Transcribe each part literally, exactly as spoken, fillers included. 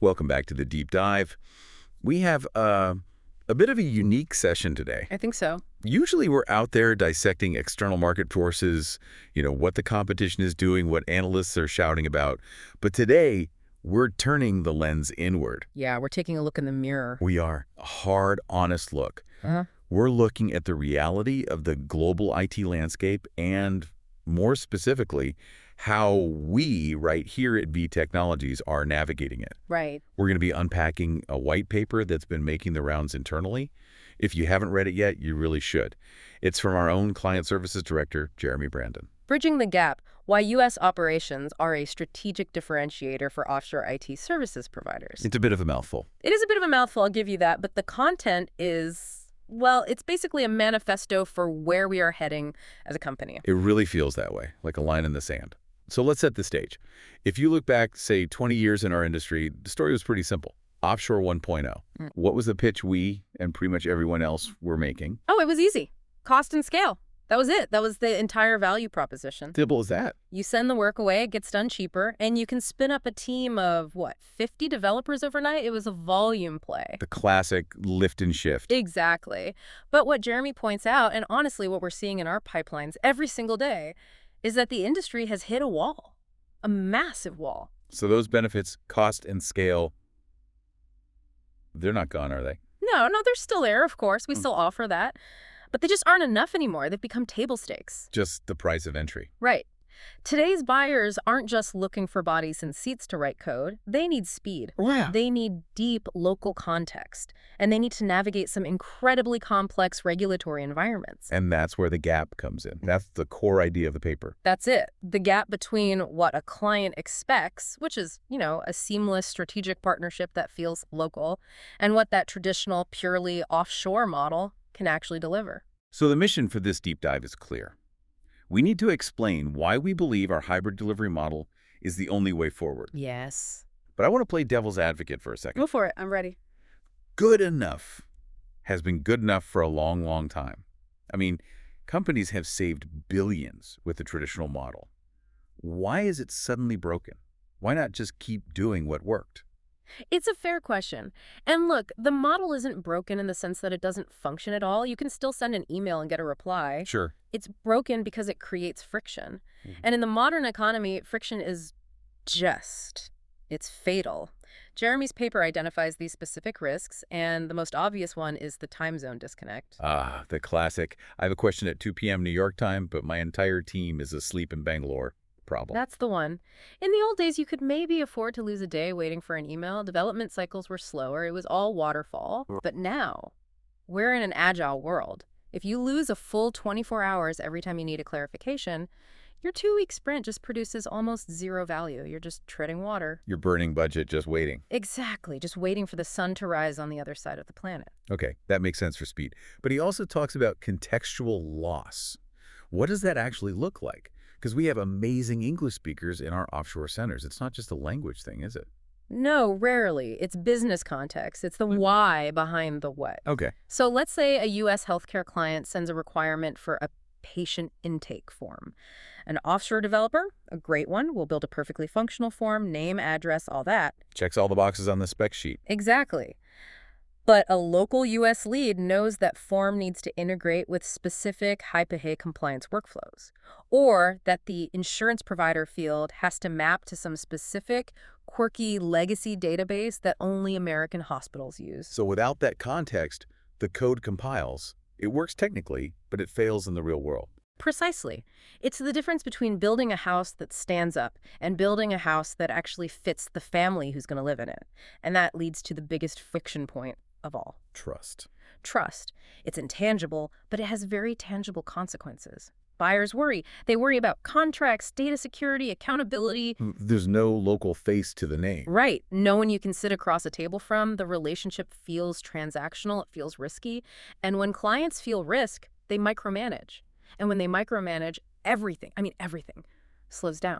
Welcome back to the Deep Dive. We have uh, a bit of a unique session today. I think so. Usually we're out there dissecting external market forces, you know, what the competition is doing, what analysts are shouting about. But today, we're turning the lens inward. Yeah, we're taking a look in the mirror. We are. A hard, honest look. Uh-huh. We're looking at the reality of the global I T landscape and, more specifically, how we right here at V Technologies are navigating it. Right. We're going to be unpacking a white paper that's been making the rounds internally. If you haven't read it yet, you really should. It's from our own Client Services Director, Jeremy Brandon. Bridging the Gap, Why U S Operations Are a Strategic Differentiator for Offshore I T Services Providers. It's a bit of a mouthful. It is a bit of a mouthful, I'll give you that, but the content is, well, it's basically a manifesto for where we are heading as a company. It really feels that way, like a line in the sand. So let's set the stage. If you look back, say, twenty years in our industry, the story was pretty simple. Offshore one point oh. Mm. What was the pitch we and pretty much everyone else were making? Oh, it was easy. Cost and scale. That was it. That was the entire value proposition. Simple as that. You send the work away, it gets done cheaper, and you can spin up a team of, what, fifty developers overnight? It was a volume play. The classic lift and shift. Exactly. But what Jeremy points out, and honestly what we're seeing in our pipelines every single day, is that the industry has hit a wall, a massive wall. So those benefits, cost and scale, they're not gone, are they? No, no, they're still there, of course. We Mm. still offer that. But they just aren't enough anymore. They've become table stakes. Just the price of entry. Right. Today's buyers aren't just looking for bodies and seats to write code. They need speed. Wow. They need deep local context. And they need to navigate some incredibly complex regulatory environments. And that's where the gap comes in. That's the core idea of the paper. That's it. The gap between what a client expects, which is, you know, a seamless strategic partnership that feels local, and what that traditional, purely offshore model can actually deliver. So the mission for this deep dive is clear. We need to explain why we believe our hybrid delivery model is the only way forward. Yes. But I want to play devil's advocate for a second. Go for it. I'm ready. Good enough has been good enough for a long, long time. I mean, companies have saved billions with the traditional model. Why is it suddenly broken? Why not just keep doing what worked? It's a fair question. And look, the model isn't broken in the sense that it doesn't function at all. You can still send an email and get a reply. Sure. It's broken because it creates friction. Mm-hmm. And in the modern economy, friction is just, it's fatal. Jeremy's paper identifies these specific risks, and the most obvious one is the time zone disconnect. Ah, the classic. I have a question at two p m New York time, but my entire team is asleep in Bangalore. Problem. That's the one. In the old days, you could maybe afford to lose a day waiting for an email. Development cycles were slower. It was all waterfall. But now, we're in an agile world. If you lose a full twenty-four hours every time you need a clarification, your two-week sprint just produces almost zero value. You're just treading water. You're burning budget just waiting. Exactly. Just waiting for the sun to rise on the other side of the planet. Okay, that makes sense for speed. But he also talks about contextual loss. What does that actually look like? Because we have amazing English speakers in our offshore centers. It's not just a language thing, is it? No, rarely. It's business context. It's the why behind the what. Okay. So let's say a U S healthcare client sends a requirement for a patient intake form. An offshore developer, a great one, will build a perfectly functional form, name, address, all that. Checks all the boxes on the spec sheet. Exactly. But a local U S lead knows that form needs to integrate with specific HIPAA compliance workflows, or that the insurance provider field has to map to some specific, quirky legacy database that only American hospitals use. So without that context, the code compiles. It works technically, but it fails in the real world. Precisely. It's the difference between building a house that stands up and building a house that actually fits the family who's going to live in it. And that leads to the biggest friction point of all. Trust. Trust. It's intangible, but it has very tangible consequences. Buyers worry. They worry about contracts, data security, accountability. There's no local face to the name. Right. No one you can sit across a table from. The relationship feels transactional. It feels risky. And when clients feel risk, they micromanage. And when they micromanage, everything, I mean everything, slows down.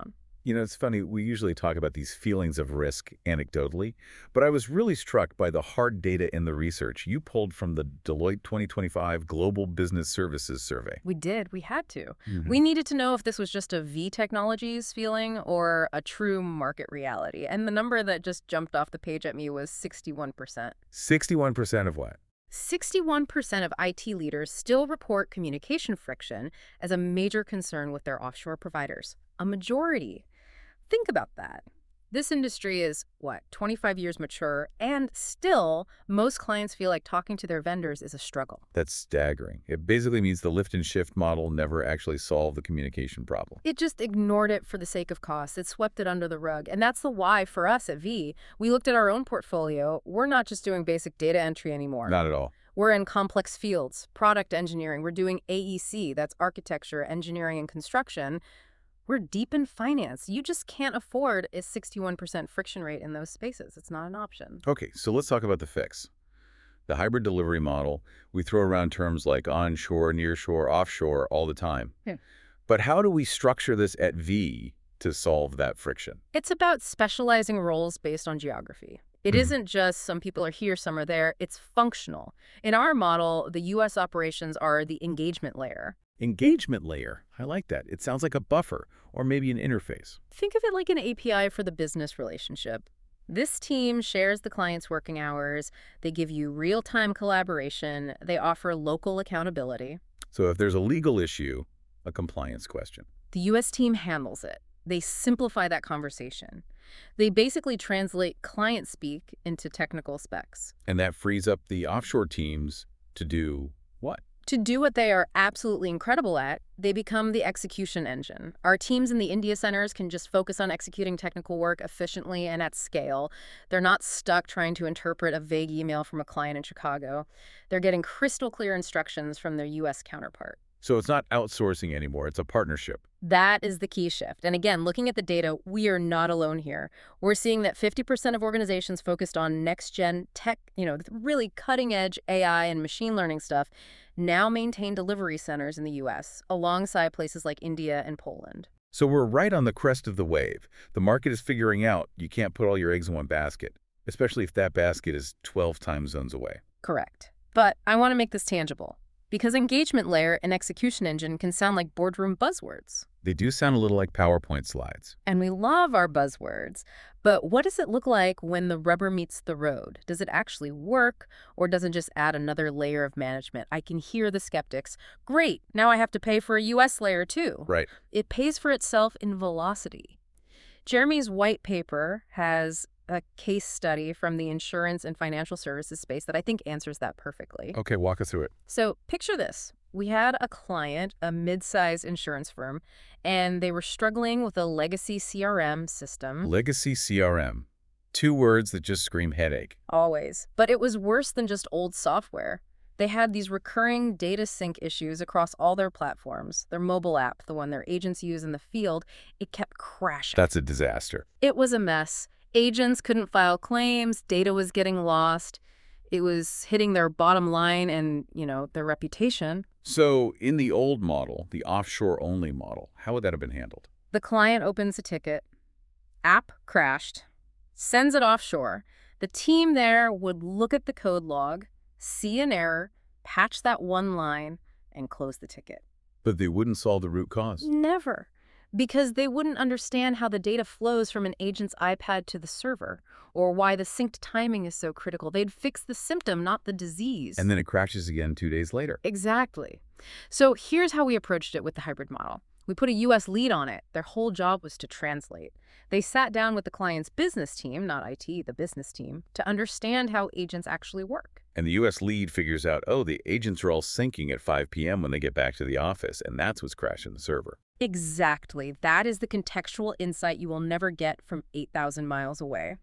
You know, it's funny, we usually talk about these feelings of risk anecdotally, but I was really struck by the hard data in the research you pulled from the Deloitte twenty twenty-five Global Business Services Survey. We did. We had to. Mhm. We needed to know if this was just a V Technologies feeling or a true market reality. And the number that just jumped off the page at me was sixty-one percent. sixty-one percent of what? sixty-one percent of I T leaders still report communication friction as a major concern with their offshore providers. A majority. Think about that. This industry is, what, twenty-five years mature, and still, most clients feel like talking to their vendors is a struggle. That's staggering. It basically means the lift and shift model never actually solved the communication problem. It just ignored it for the sake of cost. It swept it under the rug. And that's the why for us at V. We looked at our own portfolio. We're not just doing basic data entry anymore. Not at all. We're in complex fields, product engineering. We're doing A E C, that's architecture, engineering, and construction. We're deep in finance. You just can't afford a sixty-one percent friction rate in those spaces. It's not an option. Okay, so let's talk about the fix. The hybrid delivery model, we throw around terms like onshore, nearshore, offshore all the time. Yeah. But how do we structure this at V to solve that friction? It's about specializing roles based on geography. It Mhm. isn't just some people are here, some are there. It's functional. In our model, the U S operations are the engagement layer. Engagement layer. I like that. It sounds like a buffer or maybe an interface. Think of it like an A P I for the business relationship. This team shares the client's working hours. They give you real-time collaboration. They offer local accountability. So if there's a legal issue, a compliance question. The U S team handles it. They simplify that conversation. They basically translate client speak into technical specs. And that frees up the offshore teams to do what? To do what they are absolutely incredible at, they become the execution engine. Our teams in the India centers can just focus on executing technical work efficiently and at scale. They're not stuck trying to interpret a vague email from a client in Chicago. They're getting crystal clear instructions from their U S counterpart. So it's not outsourcing anymore, it's a partnership. That is the key shift. And again, looking at the data, we are not alone here. We're seeing that fifty percent of organizations focused on next-gen tech, you know, really cutting-edge A I and machine learning stuff, now maintain delivery centers in the U S, alongside places like India and Poland. So we're right on the crest of the wave. The market is figuring out you can't put all your eggs in one basket, especially if that basket is twelve time zones away. Correct. But I want to make this tangible, because engagement layer and execution engine can sound like boardroom buzzwords. They do sound a little like PowerPoint slides. And we love our buzzwords, but what does it look like when the rubber meets the road? Does it actually work, or does it just add another layer of management? I can hear the skeptics. Great, now I have to pay for a U S layer too. Right. It pays for itself in velocity. Jeremy's white paper has a case study from the insurance and financial services space that I think answers that perfectly. Okay, walk us through it. So picture this. We had a client, a mid-sized insurance firm, and they were struggling with a legacy C R M system. Legacy C R M. Two words that just scream headache. Always. But it was worse than just old software. They had these recurring data sync issues across all their platforms. Their mobile app, the one their agents use in the field, it kept crashing. That's a disaster. It was a mess. Agents couldn't file claims, data was getting lost. It was hitting their bottom line and, you know, their reputation. So in the old model, the offshore-only model, how would that have been handled? The client opens a ticket, app crashed, sends it offshore. The team there would look at the code log, see an error, patch that one line, and close the ticket. But they wouldn't solve the root cause. Never. Because they wouldn't understand how the data flows from an agent's iPad to the server, or why the synced timing is so critical. They'd fix the symptom, not the disease. And then it crashes again two days later. Exactly. So here's how we approached it with the hybrid model. We put a U S lead on it. Their whole job was to translate. They sat down with the client's business team, not I T, the business team, to understand how agents actually work. And the U S lead figures out, oh, the agents are all syncing at five p m when they get back to the office, and that's what's crashing the server. Exactly. That is the contextual insight you will never get from eight thousand miles away.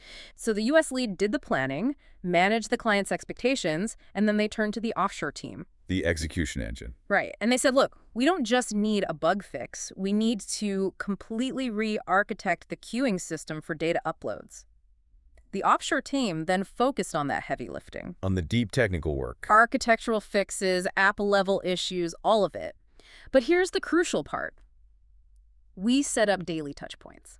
So the U S lead did the planning, managed the client's expectations, and then they turned to the offshore team. The execution engine. Right. And they said, look, we don't just need a bug fix. We need to completely re-architect the queuing system for data uploads. The offshore team then focused on that heavy lifting. On the deep technical work. Architectural fixes, app-level issues, all of it. But here's the crucial part. We set up daily touch points.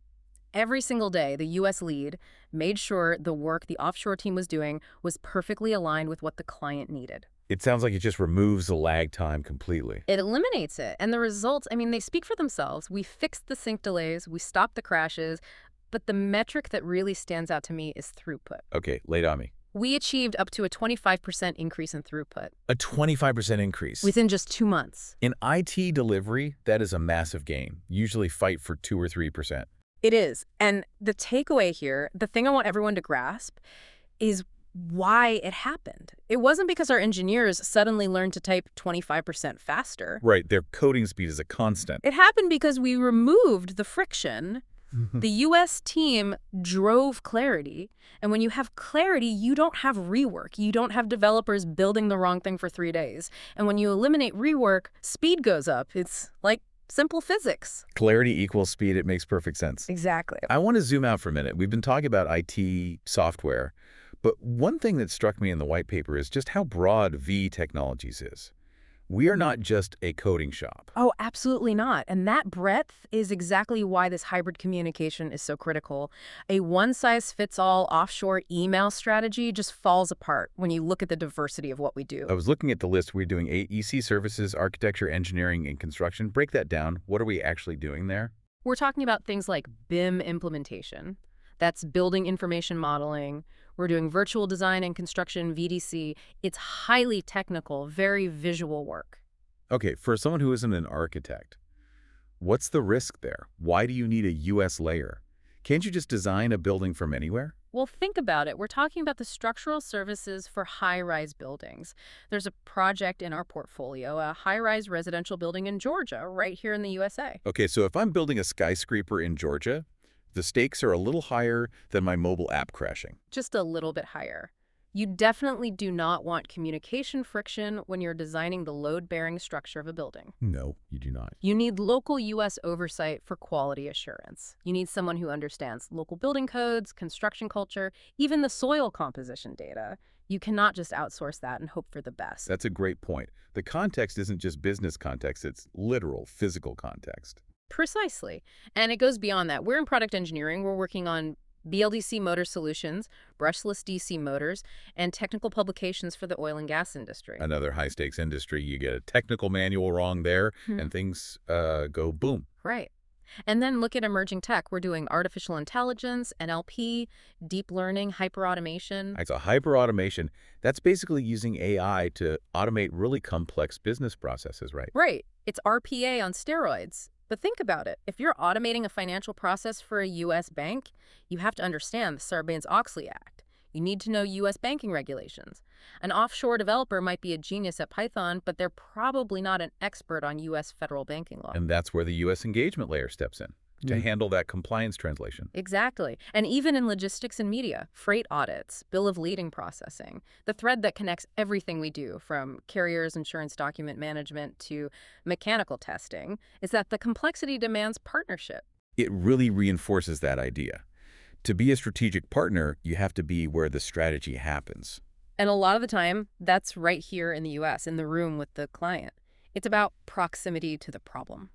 Every single day, the U S lead made sure the work the offshore team was doing was perfectly aligned with what the client needed. It sounds like it just removes the lag time completely. It eliminates it. And the results, I mean, they speak for themselves. We fixed the sync delays, we stopped the crashes, but the metric that really stands out to me is throughput. Okay, lay it on me. We achieved up to a twenty-five percent increase in throughput A twenty-five percent increase. within just two months. In I T delivery, that is a massive gain. Usually fight for two or three percent. It is. And the takeaway here, the thing I want everyone to grasp, is why it happened. It wasn't because our engineers suddenly learned to type twenty-five percent faster. Right, their coding speed is a constant. It happened because we removed the friction. The U S team drove clarity, and when you have clarity, you don't have rework. You don't have developers building the wrong thing for three days. And when you eliminate rework, speed goes up. It's like simple physics. Clarity equals speed. It makes perfect sense. Exactly. I want to zoom out for a minute. We've been talking about I T software, but one thing that struck me in the white paper is just how broad V Technologies is. We are not just a coding shop. Oh, absolutely not. And that breadth is exactly why this hybrid communication is so critical. A one-size-fits-all offshore email strategy just falls apart when you look at the diversity of what we do. I was looking at the list. We're doing A E C services, architecture, engineering, and construction. Break that down. What are we actually doing there? We're talking about things like B I M implementation. That's building information modeling. We're doing virtual design and construction, V D C. It's highly technical, very visual work. Okay, for someone who isn't an architect, what's the risk there? Why do you need a U S layer? Can't you just design a building from anywhere? Well, think about it. We're talking about the structural services for high-rise buildings. There's a project in our portfolio, a high-rise residential building in Georgia, right here in the U S A. Okay, so if I'm building a skyscraper in Georgia, the stakes are a little higher than my mobile app crashing. Just a little bit higher. You definitely do not want communication friction when you're designing the load-bearing structure of a building. No, you do not. You need local U S oversight for quality assurance. You need someone who understands local building codes, construction culture, even the soil composition data. You cannot just outsource that and hope for the best. That's a great point. The context isn't just business context, it's literal, physical context. Precisely. And it goes beyond that. We're in product engineering. We're working on B L D C motor solutions, brushless D C motors, and technical publications for the oil and gas industry. Another high-stakes industry. You get a technical manual wrong there, Hmm. and things uh, go boom. Right. And then look at emerging tech. We're doing artificial intelligence, N L P, deep learning, hyperautomation. It's a hyper-automation. That's basically using A I to automate really complex business processes, right? Right. It's R P A on steroids. But think about it. If you're automating a financial process for a U S bank, you have to understand the Sarbanes-Oxley Act. You need to know U S banking regulations. An offshore developer might be a genius at Python, but they're probably not an expert on U S federal banking law. And that's where the U S engagement layer steps in to Mm. handle that compliance translation. Exactly. And even in logistics and media, freight audits, bill of lading processing, the thread that connects everything we do, from carriers' insurance document management to mechanical testing, is that the complexity demands partnership. It really reinforces that idea. To be a strategic partner, you have to be where the strategy happens. And a lot of the time, that's right here in the U S, in the room with the client. It's about proximity to the problem.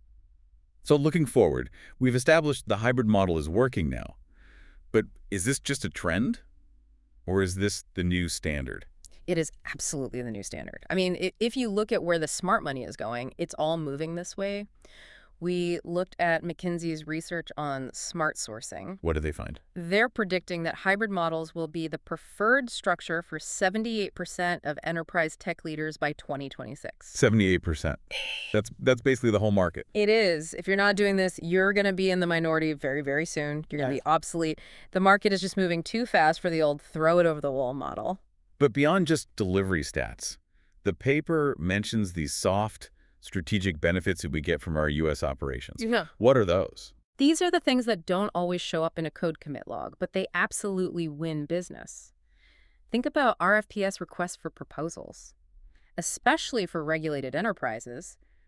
So looking forward, we've established the hybrid model is working now. But is this just a trend? Or is this the new standard? It is absolutely the new standard. I mean, i- if you look at where the smart money is going, it's all moving this way. We looked at McKinsey's research on smart sourcing. What did they find? They're predicting that hybrid models will be the preferred structure for seventy-eight percent of enterprise tech leaders by twenty twenty-six. seventy-eight percent. That's that's basically the whole market. It is. If you're not doing this, you're going to be in the minority very, very soon. You're going to be obsolete. The market is just moving too fast for the old throw it over the wall model. But beyond just delivery stats, the paper mentions these soft, strategic benefits that we get from our U S operations. Yeah. What are those? These are the things that don't always show up in a code commit log, but they absolutely win business. Think about R F P S requests for proposals. Especially for regulated enterprises,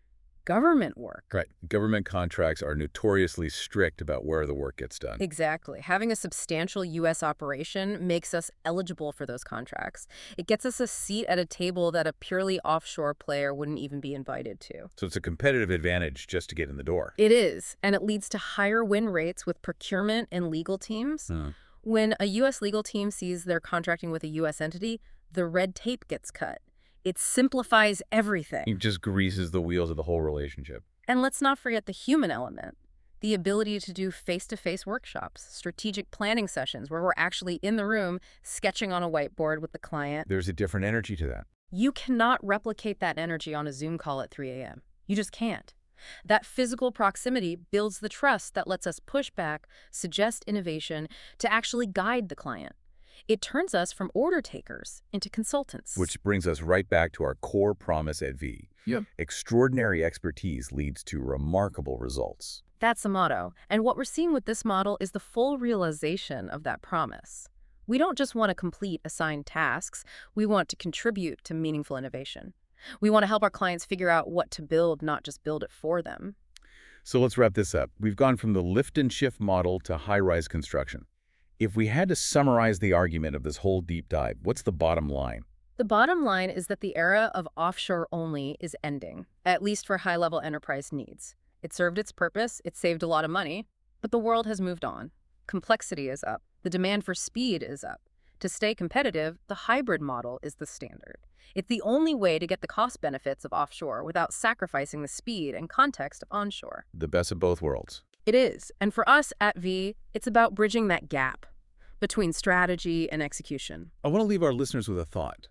government work. Right. Government contracts are notoriously strict about where the work gets done. Exactly. Having a substantial U S operation makes us eligible for those contracts. It gets us a seat at a table that a purely offshore player wouldn't even be invited to. So it's a competitive advantage just to get in the door. It is, and it leads to higher win rates with procurement and legal teams. Hmm. When a U S legal team sees they're contracting with a U S entity, the red tape gets cut. It simplifies everything. It just greases the wheels of the whole relationship. And let's not forget the human element. The ability to do face-to-face workshops, strategic planning sessions where we're actually in the room sketching on a whiteboard with the client. There's a different energy to that. You cannot replicate that energy on a Zoom call at three A M You just can't. That physical proximity builds the trust that lets us push back, suggest innovation, to actually guide the client. It turns us from order takers into consultants. Which brings us right back to our core promise at V. Yep. Extraordinary expertise leads to remarkable results. That's the motto. And what we're seeing with this model is the full realization of that promise. We don't just want to complete assigned tasks. We want to contribute to meaningful innovation. We want to help our clients figure out what to build, not just build it for them. So let's wrap this up. We've gone from the lift and shift model to high-rise construction. If we had to summarize the argument of this whole deep dive, what's the bottom line? The bottom line is that the era of offshore only is ending, at least for high-level enterprise needs. It served its purpose, it saved a lot of money, but the world has moved on. Complexity is up. The demand for speed is up. To stay competitive, the hybrid model is the standard. It's the only way to get the cost benefits of offshore without sacrificing the speed and context of onshore. The best of both worlds. It is. And for us at V, it's about bridging that gap between strategy and execution. I want to leave our listeners with a thought.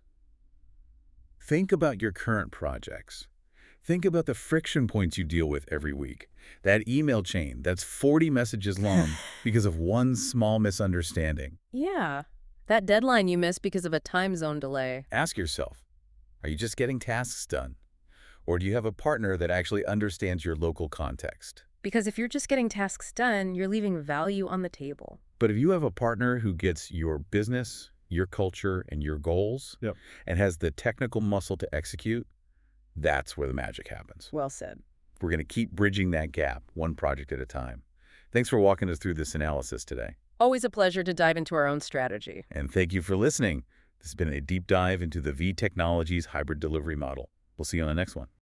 Think about your current projects. Think about the friction points you deal with every week. That email chain that's forty messages long because of one small misunderstanding. Yeah. That deadline you missed because of a time zone delay. Ask yourself, are you just getting tasks done? Or do you have a partner that actually understands your local context? Because if you're just getting tasks done, you're leaving value on the table. But if you have a partner who gets your business, your culture, and your goals, Yep. and has the technical muscle to execute, that's where the magic happens. Well said. We're going to keep bridging that gap, one project at a time. Thanks for walking us through this analysis today. Always a pleasure to dive into our own strategy. And thank you for listening. This has been a deep dive into the V Technologies hybrid delivery model. We'll see you on the next one.